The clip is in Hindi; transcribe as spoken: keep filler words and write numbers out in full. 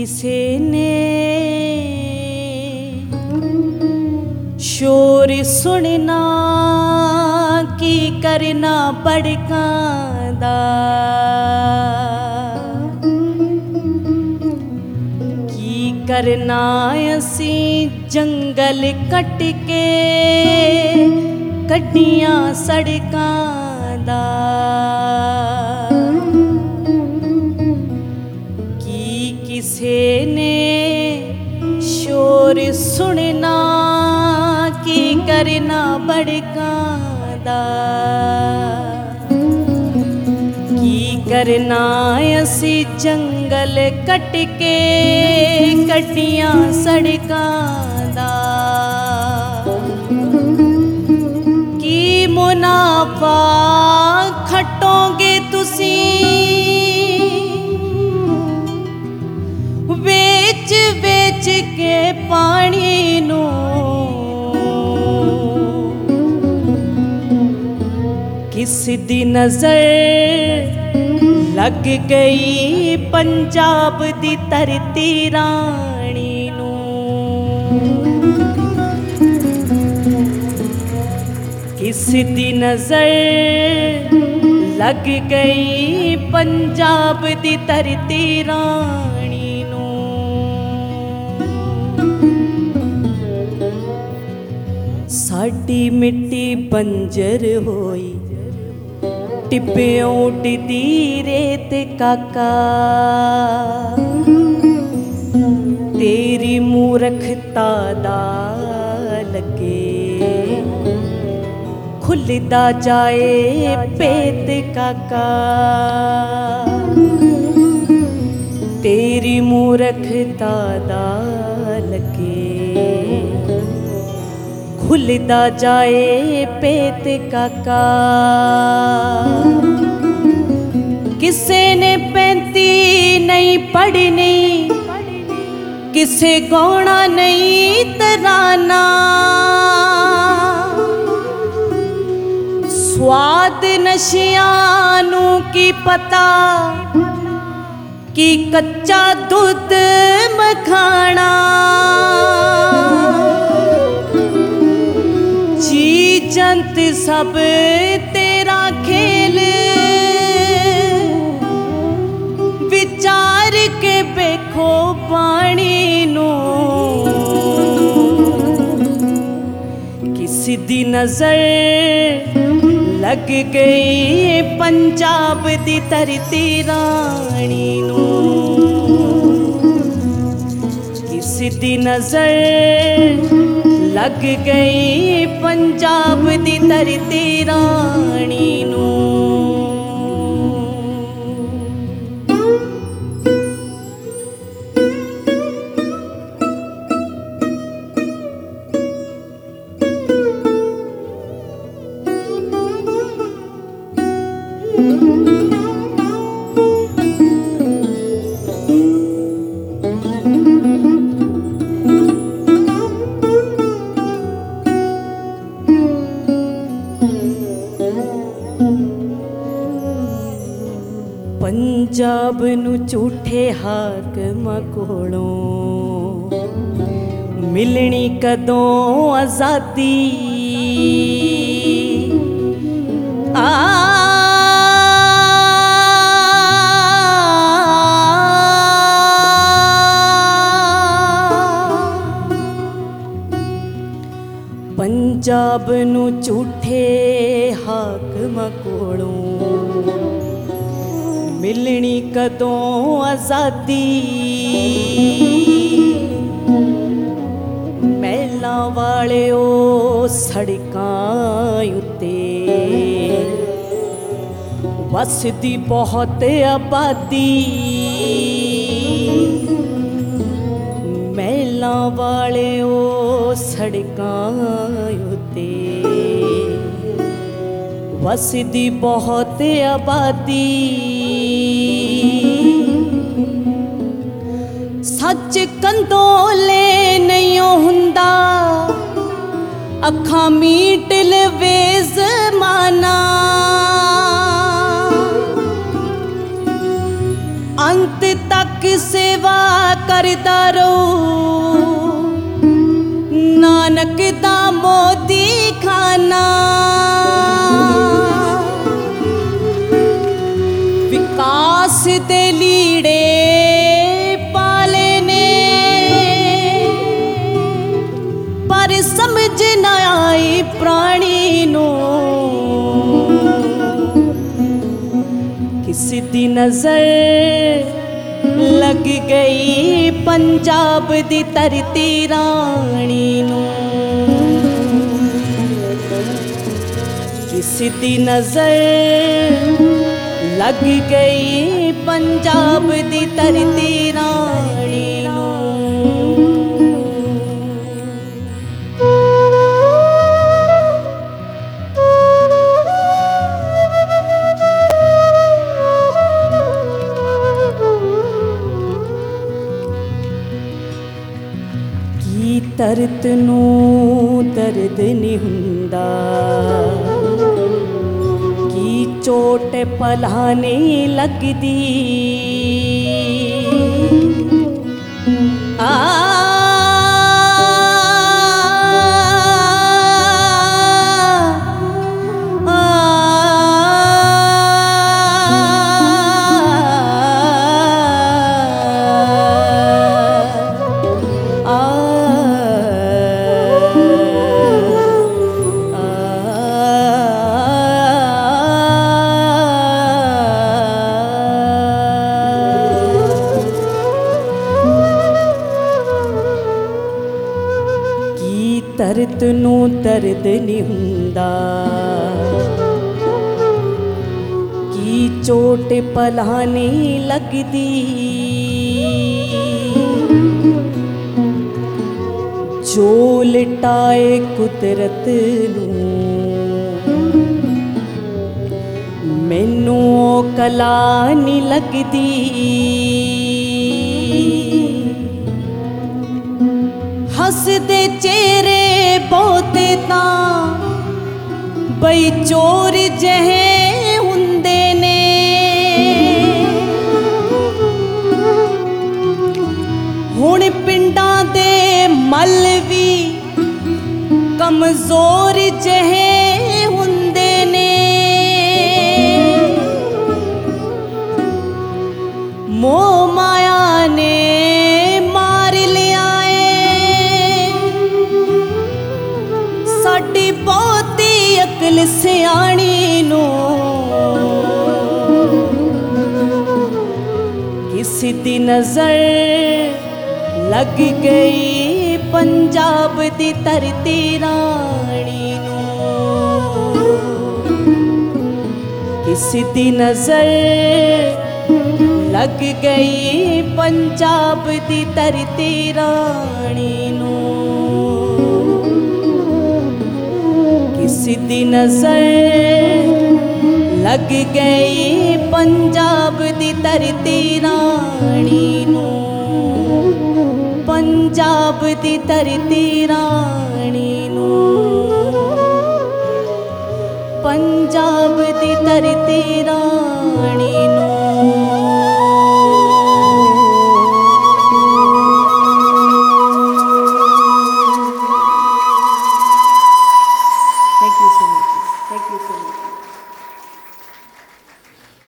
किसे ने शोर सुनना की करना बड़कांदा की करना असी जंगल कट के कड्डियां सड़कां दा की किसे ने शोर सुनना की करना बड़कांदा की करना असी जंगल कट के कड्डियां सड़कां दा की मुनाफा खटोगे तुसी बेच बेच के पानी नू किस दी नजर लग गई पंजाब दी धरती रानी नू किस दी नजर लग गई पंजाब दी धरती रानी नू साडी मिट्टी बंजर होई टिब्बियों उठदी रेत काका तेरी मूर्खता दा लगे खुलदा जाए पेट काका तेरी मूर्खता दा लगे खुलदा जाए पेट काका किसे ने पैंती नहीं पढ़नी किसे गौना नहीं तराना स्वाद नशियां नू की पता कि कच्चा दूध मखाना जी जंत सब तेरा खेल विचार के बेखो पानी नू किसी दी नजर लग गई पंजाब दी धरती रानी नू किसी दी नजर लग गई पंजाब दी धरती रानी नू पंजाब नू झूठे हाकमां कोलों मिलनी कदों आज़ादी आ पंजाब नू झूठे हाकमां कोलों मिलनी कदों आज़ादी महलां वाले ओ सड़कां उत्ते वसदी बहुत आबादी महलां वाले ओ सड़कां उत्ते वसदी बहुत आबादी सच कंदोले नहीं हुंदा अखां मीट लवे ज़माना अंत तक सेवा कर करदा रहूं नानक दा मोदी खाना। विकास दे लीड़े पाले ने पर समझ न आई प्राणी नू। किसी दी नजर लग गई पंजाब दी धरती रानी नू। किसी दी नजर लग गई पंजाब दी धरती रानी नू। की दर्द नू दर्द नहीं हुंदा, की चोट भला नहीं लगदी। आ दर्द नू दर्द नहीं हुंदा, की चोट भला नहीं लगदी। जो लिटाए कुदरत नू मैनू ओ कला नहीं लगदी। हसदे चेहरे बहुते तां बई चोर जहे हुंदे ने। हुण पिंडां दे मल भी कमजोर जहे हुंदे ने। मोह माया ने मार लिया साडी बहुती अकल सियाणी नू। किसी दी नजर लग गई पंजाब दी धरती रानी नू। किसी दी नजर लग गई पंजाब दी धरती रानी नू। किसी दी नजर लग गई पंजाब दी धरती रानी नू। पंजाब दी धरती रानी नू। पंजाब दी धरती रानी